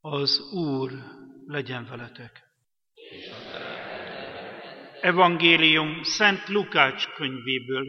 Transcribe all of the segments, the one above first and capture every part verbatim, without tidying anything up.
Az Úr legyen veletek. Evangélium Szent Lukács könyvéből.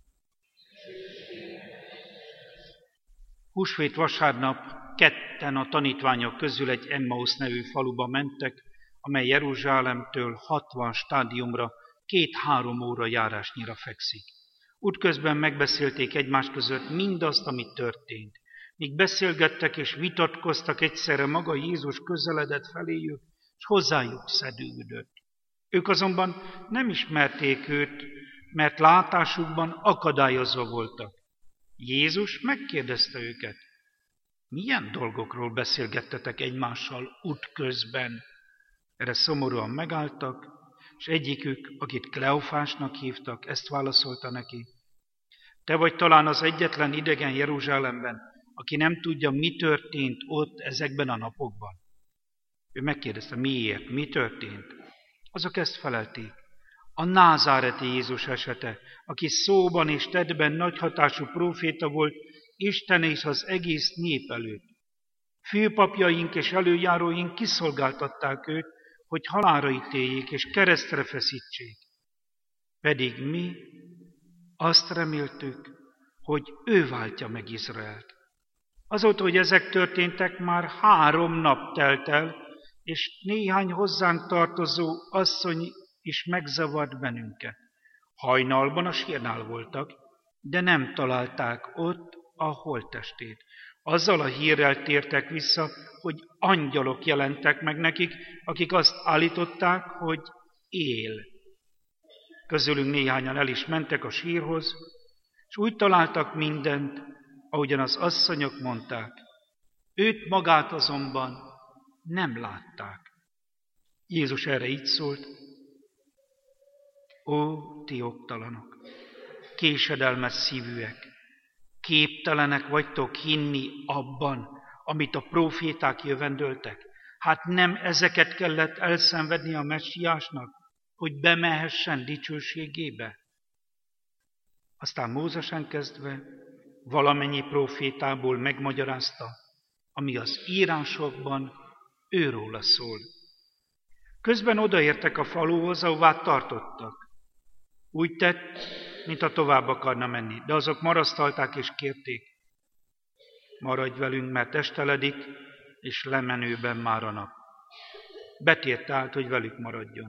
Húsvét vasárnap ketten a tanítványok közül egy Emmausz nevű faluba mentek, amely Jeruzsálemtől hatvan stádiumra, két-három óra járásnyira fekszik. Útközben megbeszélték egymás között mindazt, ami történt. Míg beszélgettek és vitatkoztak, egyszerre maga Jézus közeledett feléjük, és hozzájuk szedődött. Ők azonban nem ismerték őt, mert látásukban akadályozva voltak. Jézus megkérdezte őket: milyen dolgokról beszélgettetek egymással útközben? Erre szomorúan megálltak, és egyikük, akit Kleofásnak hívtak, ezt válaszolta neki: te vagy talán az egyetlen idegen Jeruzsálemben, aki nem tudja, mi történt ott ezekben a napokban. Ő megkérdezte, miért, mi történt? Azok ezt felelték: a názáreti Jézus esete, aki szóban és tettben nagy hatású próféta volt Isten és az egész nép előtt. Főpapjaink és előjáróink kiszolgáltatták őt, hogy halálra ítéljék és keresztre feszítsék. Pedig mi azt reméltük, hogy ő váltja meg Izraelt. Azóta, hogy ezek történtek, már három nap telt el, és néhány hozzánk tartozó asszony is megzavart bennünket. Hajnalban a sírnál voltak, de nem találták ott a holttestét. Azzal a hírrel tértek vissza, hogy angyalok jelentek meg nekik, akik azt állították, hogy él. Közülünk néhányan el is mentek a sírhoz, és úgy találtak mindent, ahogyan az asszonyok mondták. Őt magát azonban nem látták. Jézus erre így szólt: ó, ti oktalanok, késedelmes szívűek, képtelenek vagytok hinni abban, amit a próféták jövendöltek. Hát nem ezeket kellett elszenvedni a messiásnak, hogy bemehessen dicsőségébe? Aztán Mózesen kezdve valamennyi prófétából megmagyarázta, ami az írásokban őróla szól. Közben odaértek a faluhoz, ahová tartottak. Úgy tett, mintha tovább akarna menni, de azok marasztalták és kérték: maradj velünk, mert esteledik, és lemenőben már a nap. Betért át, hogy velük maradjon.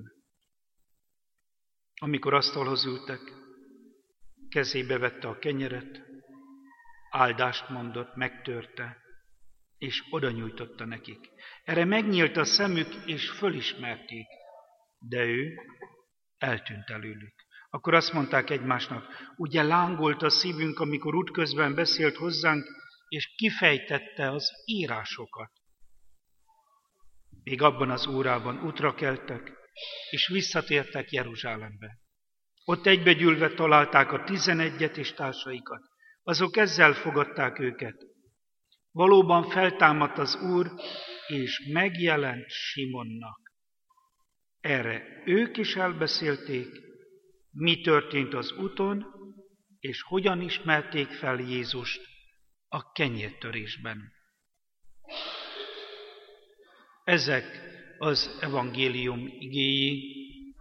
Amikor asztalhoz ültek, kezébe vette a kenyeret, áldást mondott, megtörte, és oda nyújtotta nekik. Erre megnyílt a szemük, és fölismerték, de ő eltűnt előlük. Akkor azt mondták egymásnak: ugye lángolt a szívünk, amikor útközben beszélt hozzánk, és kifejtette az írásokat. Még abban az órában útra keltek, és visszatértek Jeruzsálembe. Ott egybegyűlve találták a tizenegyet és társaikat. Azok ezzel fogadták őket: valóban feltámadt az Úr, és megjelent Simonnak. Erre ők is elbeszélték, mi történt az úton, és hogyan ismerték fel Jézust a kenyértörésben. Ezek az evangélium igéi.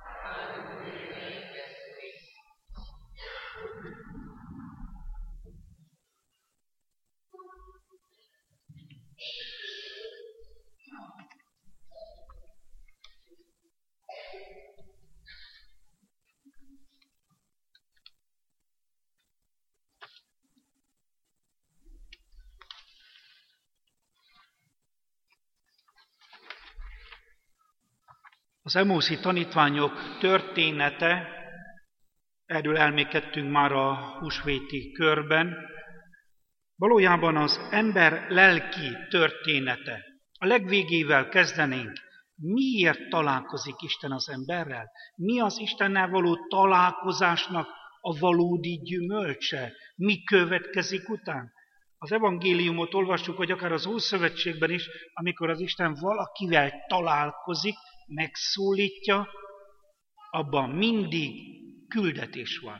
Az emauszi tanítványok története, erről elmékedtünk már a húsvéti körben, valójában az ember lelki története. A legvégével kezdenénk. Miért találkozik Isten az emberrel? Mi az Istennel való találkozásnak a valódi gyümölcse? Mi következik után? Az evangéliumot olvassuk, vagy akár az Ószövetségben is, amikor az Isten valakivel találkozik, megszólítja, abban mindig küldetés van.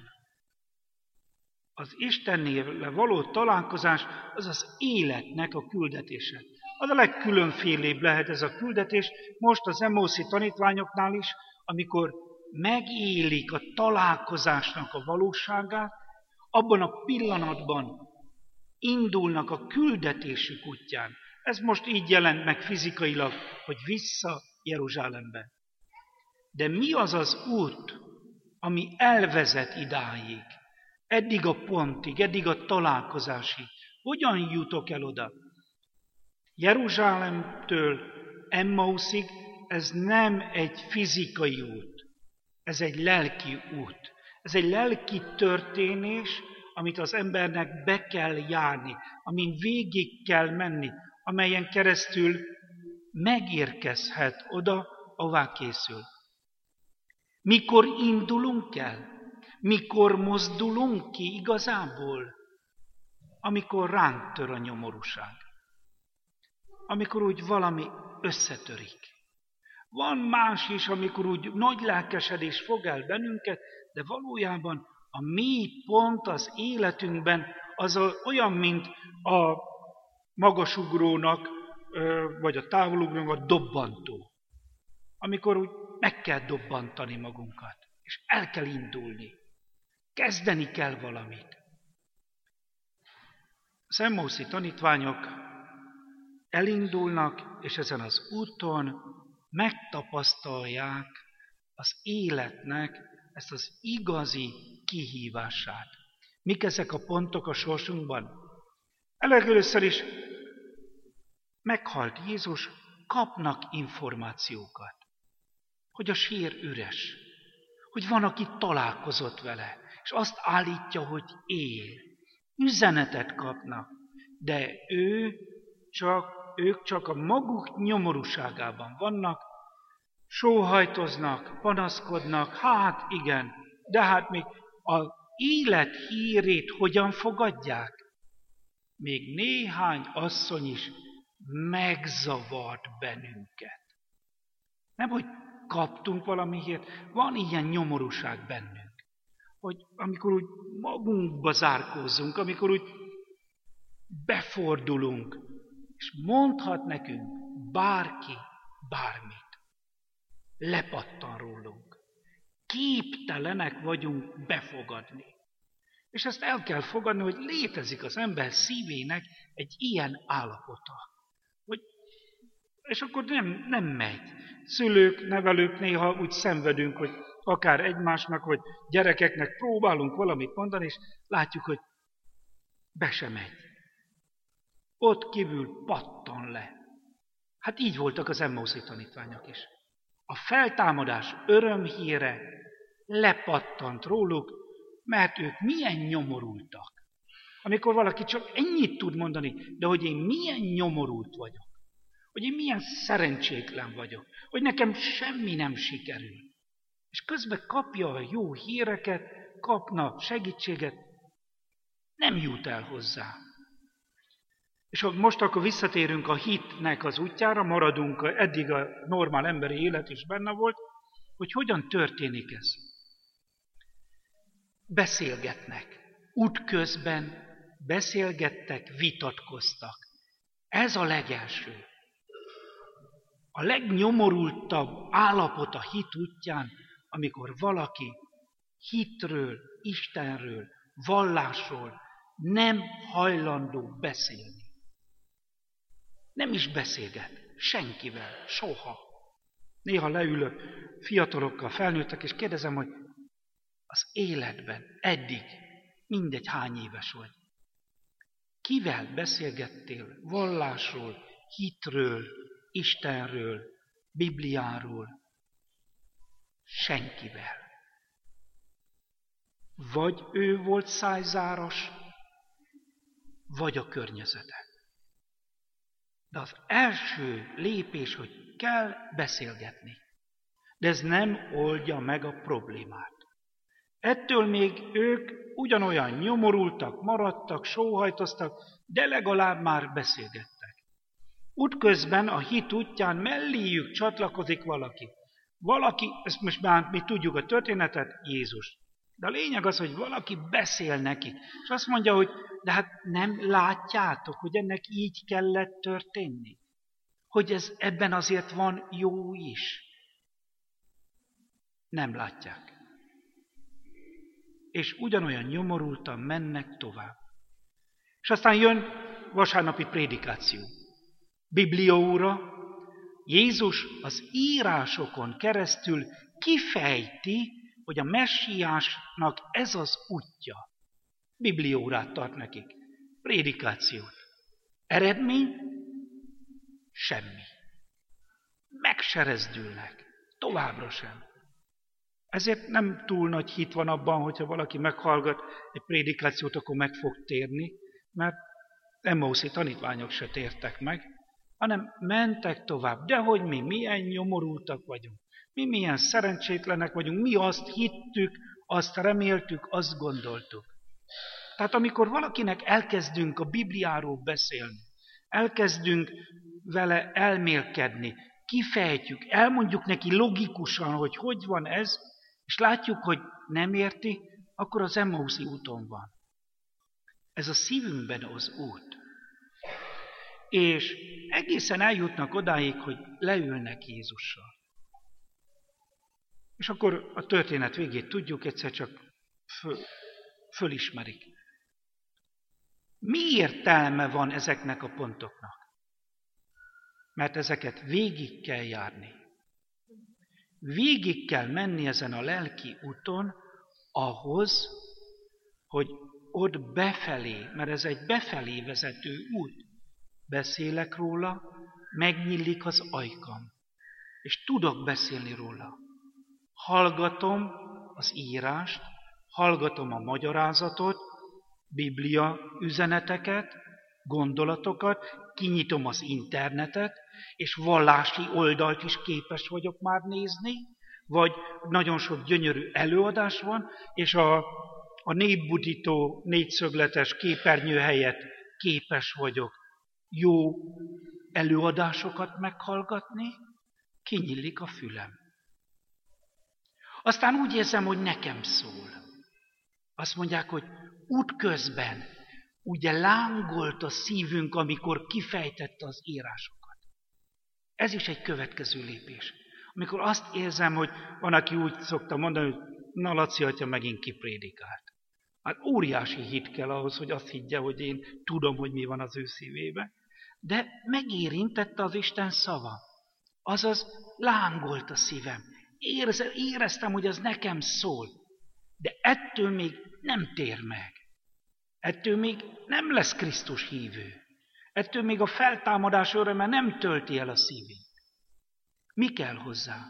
Az Istennél való találkozás az az életnek a küldetése. Az a legkülönfélébb lehet ez a küldetés, most az Emmauszi tanítványoknál is, amikor megélik a találkozásnak a valóságát, abban a pillanatban indulnak a küldetésük útján. Ez most így jelent meg fizikailag, hogy vissza Jeruzsálembe. De mi az az út, ami elvezet idáig, eddig a pontig, eddig a találkozásig? Hogyan jutok el oda? Jeruzsálemtől Emmauszig ez nem egy fizikai út, ez egy lelki út. Ez egy lelki történés, amit az embernek be kell járni, amin végig kell menni, amelyen keresztül megérkezhet oda, ahová készül. Mikor indulunk el? Mikor mozdulunk ki igazából? Amikor ránk tör a nyomorúság. Amikor úgy valami összetörik. Van más is, amikor úgy nagy lelkesedés fog el bennünket, de valójában a mély pont az életünkben az olyan, mint a magasugrónak, vagy a távolugrónak a dobbantó. Amikor úgy meg kell dobbantani magunkat, és el kell indulni. Kezdeni kell valamit. Az Emmauszi tanítványok elindulnak, és ezen az úton megtapasztalják az életnek ezt az igazi kihívását. Mik ezek a pontok a sorsunkban? Először is meghalt Jézus, kapnak információkat, hogy a sír üres, hogy van, aki találkozott vele, és azt állítja, hogy él. Üzenetet kapnak, de ő csak, ők csak a maguk nyomorúságában vannak, sóhajtoznak, panaszkodnak, hát igen, de hát még az élet hírét hogyan fogadják? Még néhány asszony is megzavart bennünket. Nem, hogy kaptunk valami hírt, van ilyen nyomorúság bennünk, hogy amikor úgy magunkba zárkózzunk, amikor úgy befordulunk, és mondhat nekünk bárki bármit. Lepattan rólunk. Képtelenek vagyunk befogadni. És ezt el kell fogadni, hogy létezik az ember szívének egy ilyen állapota. Hogy, és akkor nem, nem megy. Szülők, nevelők néha úgy szenvedünk, hogy akár egymásnak, vagy gyerekeknek próbálunk valamit mondani, és látjuk, hogy be sem megy. Ott kívül pattan le. Hát így voltak az Emmauszi tanítványok is. A feltámadás örömhíre lepattant róluk, mert ők milyen nyomorultak. Amikor valaki csak ennyit tud mondani, de hogy én milyen nyomorult vagyok, hogy én milyen szerencsétlen vagyok, hogy nekem semmi nem sikerül. És közben kapja a jó híreket, kapna segítséget, nem jut el hozzá. És most akkor visszatérünk a hitnek az útjára, maradunk, eddig a normál emberi élet is benne volt, hogy hogyan történik ez. Beszélgetnek. Útközben beszélgettek, vitatkoztak. Ez a legelső. A legnyomorultabb állapot a hit útján, amikor valaki hitről, Istenről, vallásról nem hajlandó beszélni. Nem is beszélget senkivel, soha. Néha leülök fiatalokkal, felnőttek, és kérdezem, hogy az életben eddig, mindegy hány éves vagy, kivel beszélgettél vallásról, hitről, Istenről, Bibliáról? Senkivel. Vagy ő volt szájzáras, vagy a környezete. De az első lépés, hogy kell beszélgetni. De ez nem oldja meg a problémát. Ettől még ők ugyanolyan nyomorultak, maradtak, sóhajtoztak, de legalább már beszélgettek. Útközben a hit útján melléjük csatlakozik valaki. Valaki, ezt most már mi tudjuk a történetet, Jézus. De a lényeg az, hogy valaki beszél neki, és azt mondja, hogy de hát nem látjátok, hogy ennek így kellett történni. hogy ez, ebben azért van jó is. Nem látják. És ugyanolyan nyomorultan mennek tovább. És aztán jön vasárnapi prédikáció. Bibliaóra, Jézus az írásokon keresztül kifejti, hogy a messiásnak ez az útja. Bibliaórát tart nekik. Prédikációt. Eredmény? Semmi. Megserezdülnek. Továbbra sem. Ezért nem túl nagy hit van abban, hogyha valaki meghallgat egy prédikációt, akkor meg fog térni, mert emmauszi tanítványok se tértek meg, hanem mentek tovább. De hogy mi milyen nyomorultak vagyunk, mi milyen szerencsétlenek vagyunk, mi azt hittük, azt reméltük, azt gondoltuk. Tehát amikor valakinek elkezdünk a Bibliáról beszélni, elkezdünk vele elmélkedni, kifejtjük, elmondjuk neki logikusan, hogy hogy van ez, és látjuk, hogy nem érti, akkor az emmauszi úton van. Ez a szívünkben az út. És egészen eljutnak odáig, hogy leülnek Jézussal. És akkor a történet végét tudjuk, egyszer csak föl, fölismerik. Mi értelme van ezeknek a pontoknak? Mert ezeket végig kell járni. Végig kell menni ezen a lelki úton ahhoz, hogy ott befelé, mert ez egy befelé vezető út, beszélek róla, megnyílik az ajkam, és tudok beszélni róla. Hallgatom az írást, hallgatom a magyarázatot, Biblia üzeneteket, gondolatokat, kinyitom az internetet, és vallási oldalt is képes vagyok már nézni, vagy nagyon sok gyönyörű előadás van, és a, a népbudító négyszögletes képernyő helyett képes vagyok jó előadásokat meghallgatni, kinyílik a fülem. Aztán úgy érzem, hogy nekem szól. Azt mondják, hogy útközben ugye lángolt a szívünk, amikor kifejtette az írásokat. Ez is egy következő lépés. Amikor azt érzem, hogy van, aki úgy szokta mondani, hogy na Laci atya megint kiprédikált. Hát óriási hit kell ahhoz, hogy azt higgye, hogy én tudom, hogy mi van az ő szívében. De megérintette az Isten szava. Azaz lángolt a szívem. Érze, éreztem, hogy ez nekem szól. De ettől még nem tér meg. Ettől még nem lesz Krisztus hívő. Ettől még a feltámadás öröme nem tölti el a szívét. Mi kell hozzá?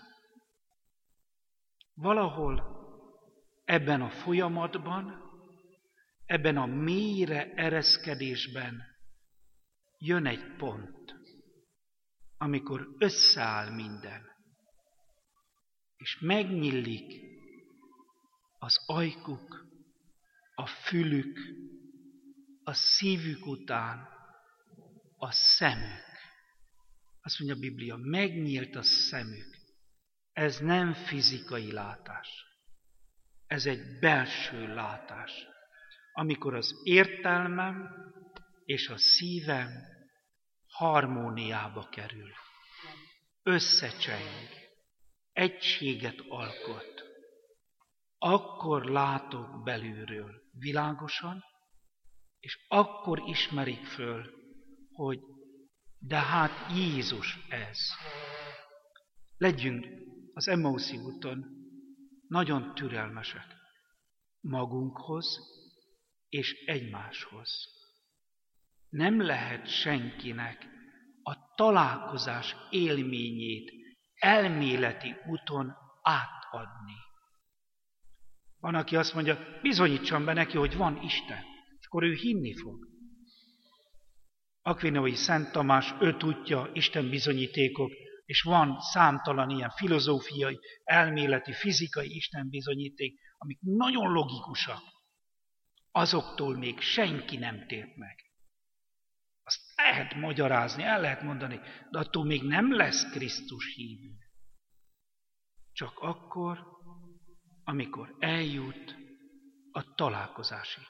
Valahol ebben a folyamatban, ebben a mélyre ereszkedésben jön egy pont, amikor összeáll minden, és megnyílik az ajkuk, a fülük, a szívük után a szemük. Azt mondja a Biblia, megnyílt a szemük. Ez nem fizikai látás. Ez egy belső látás. Amikor az értelmem és a szívem harmóniába kerül. Összecseng. Egységet alkot. Akkor látok belülről világosan, és akkor ismerik föl, hogy de hát Jézus ez. Legyünk az Emmauszi úton nagyon türelmesek magunkhoz és egymáshoz. Nem lehet senkinek a találkozás élményét elméleti úton átadni. Van, aki azt mondja, bizonyítsam be neki, hogy van Isten, és akkor ő hinni fog. Akvinói Szent Tamás öt útja, Isten bizonyítékok, és van számtalan ilyen filozófiai, elméleti, fizikai Isten bizonyíték, amik nagyon logikusak. Azoktól még senki nem tért meg. Azt lehet magyarázni, el lehet mondani, de attól még nem lesz Krisztus hívő. Csak akkor, amikor eljut a találkozásig.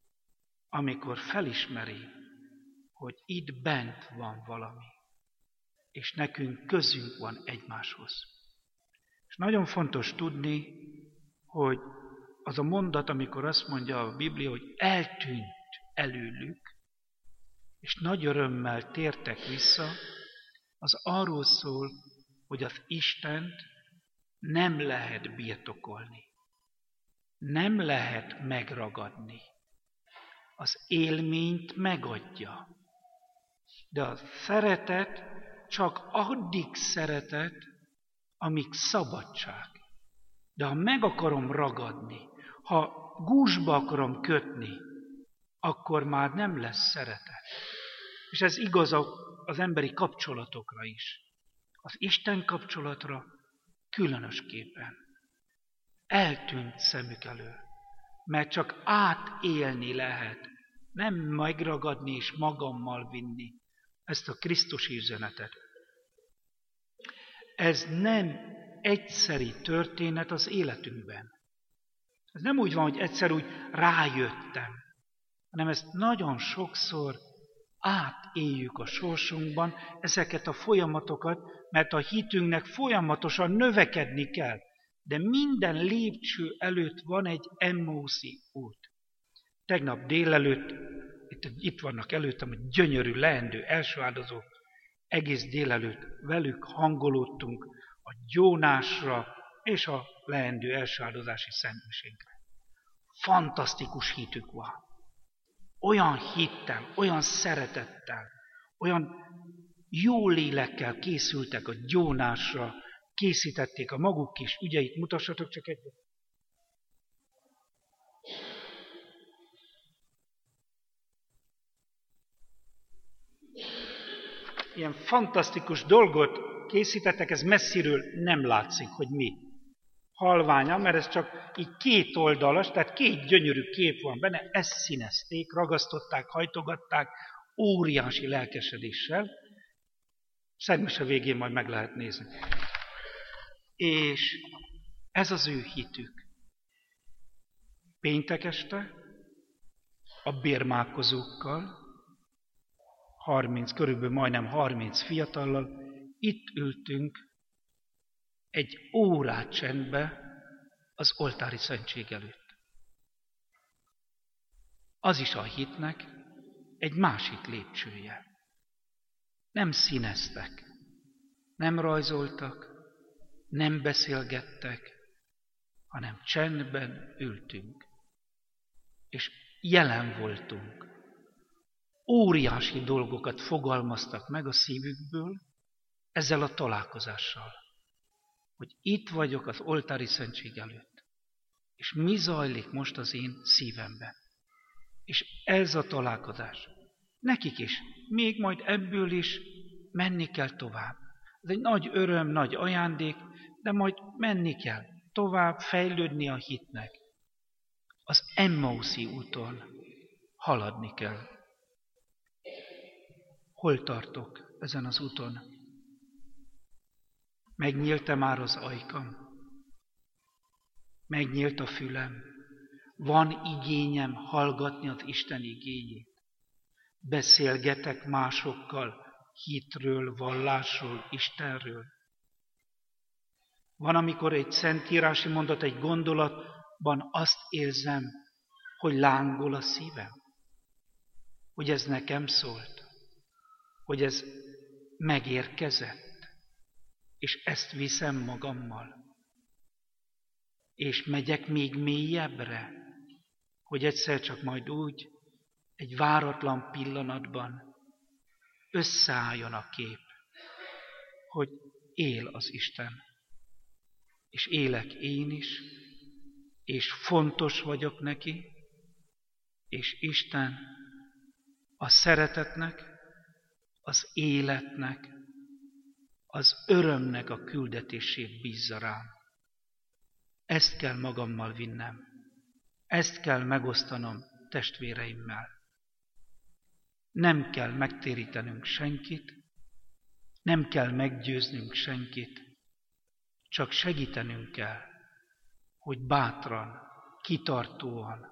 Amikor felismeri, hogy itt bent van valami. és nekünk közünk van egymáshoz. És nagyon fontos tudni, hogy az a mondat, amikor azt mondja a Biblia, hogy eltűnt előlük, és nagy örömmel tértek vissza, az arról szól, hogy az Istent nem lehet birtokolni. Nem lehet megragadni. Az élményt megadja. De a szeretet csak addig szeretet, amíg szabadság. De ha meg akarom ragadni, ha gúzsba akarom kötni, akkor már nem lesz szeretet. És ez igaz az emberi kapcsolatokra is. Az Isten kapcsolatra különösképpen. Eltűnt szemük elől, mert csak átélni lehet, nem megragadni és magammal vinni ezt a Krisztusi üzenetet. Ez nem egyszeri történet az életünkben. Ez nem úgy van, hogy egyszer úgy rájöttem, hanem ezt nagyon sokszor átéljük a sorsunkban, ezeket a folyamatokat, mert a hitünknek folyamatosan növekedni kell. De minden lépcső előtt van egy Emmauszi út. Tegnap délelőtt, itt, itt vannak előttem, a gyönyörű, leendő első áldozók, egész délelőtt velük hangolódtunk a gyónásra és a leendő első áldozási szentmisénkre. Fantasztikus hitük van. Olyan hittel, olyan szeretettel, olyan jó lélekkel készültek a gyónásra, készítették a maguk kis ügyeit. Mutassatok csak egyet. Ilyen fantasztikus dolgot készítettek, ez messziről nem látszik, hogy mi. Halványan, mert ez csak így két oldalas, tehát két gyönyörű kép van benne, ezt színezték, ragasztották, hajtogatták, óriási lelkesedéssel. Szentmise végén majd meg lehet nézni. És ez az ő hitük. Péntek este a bérmálkozókkal, harminc, körülbelül majdnem harminc fiatallal, itt ültünk egy órát csendbe az oltári szentség előtt. Az is a hitnek egy másik lépcsője. Nem színeztek, nem rajzoltak, nem beszélgettek, hanem csendben ültünk, és jelen voltunk. Óriási dolgokat fogalmaztak meg a szívükből ezzel a találkozással, hogy itt vagyok az oltári szentség előtt, és mi zajlik most az én szívemben. És ez a találkozás, nekik is, még majd ebből is menni kell tovább. Ez egy nagy öröm, nagy ajándék, de majd menni kell, tovább fejlődni a hitnek. Az Emmauszi úton haladni kell. Hol tartok ezen az úton? Megnyílt-e már az ajkam? Megnyílt a fülem? Van igényem hallgatni az Isten igényét? Beszélgetek másokkal hitről, vallásról, Istenről? Van, amikor egy szentírási mondat, egy gondolatban azt érzem, hogy lángol a szívem, hogy ez nekem szólt, hogy ez megérkezett, és ezt viszem magammal. És megyek még mélyebbre, hogy egyszer csak majd úgy, egy váratlan pillanatban összeálljon a kép, hogy él az Isten. És élek én is, és fontos vagyok neki, és Isten a szeretetnek, az életnek, az örömnek a küldetését bízza rám. Ezt kell magammal vinnem. Ezt kell megosztanom testvéreimmel. Nem kell megtérítenünk senkit, nem kell meggyőznünk senkit, csak segítenünk kell, hogy bátran, kitartóan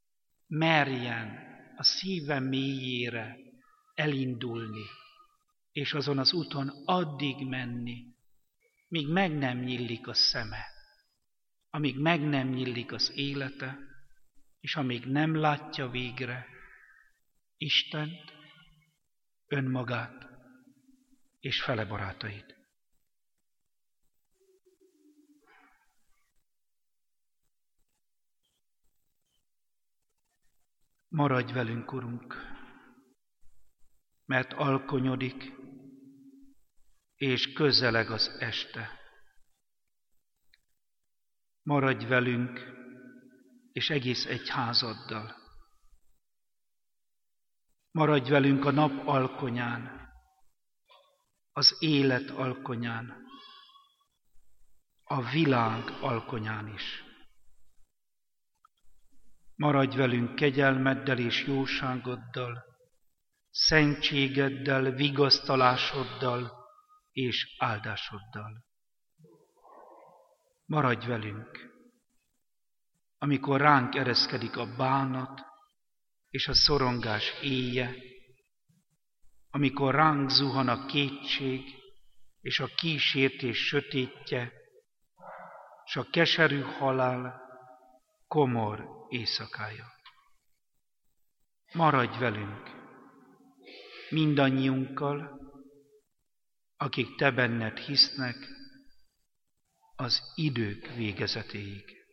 merjen a szíve mélyére elindulni és azon az úton addig menni, míg meg nem nyílik a szeme, amíg meg nem nyílik az élete, és amíg nem látja végre Istent, önmagát és fele barátait. Maradj velünk, Urunk, mert alkonyodik, és közeleg az este. Maradj velünk, és egész egyházaddal. Maradj velünk a nap alkonyán, az élet alkonyán, a világ alkonyán is. Maradj velünk kegyelmeddel és jóságoddal, szentségeddel, vigasztalásoddal és áldásoddal. Maradj velünk, amikor ránk ereszkedik a bánat és a szorongás éje, amikor ránk zuhan a kétség és a kísértés sötétje, és a keserű halál komor éjszakája. Maradj velünk, mindannyiunkkal, akik te benned hisznek, az idők végezetéig.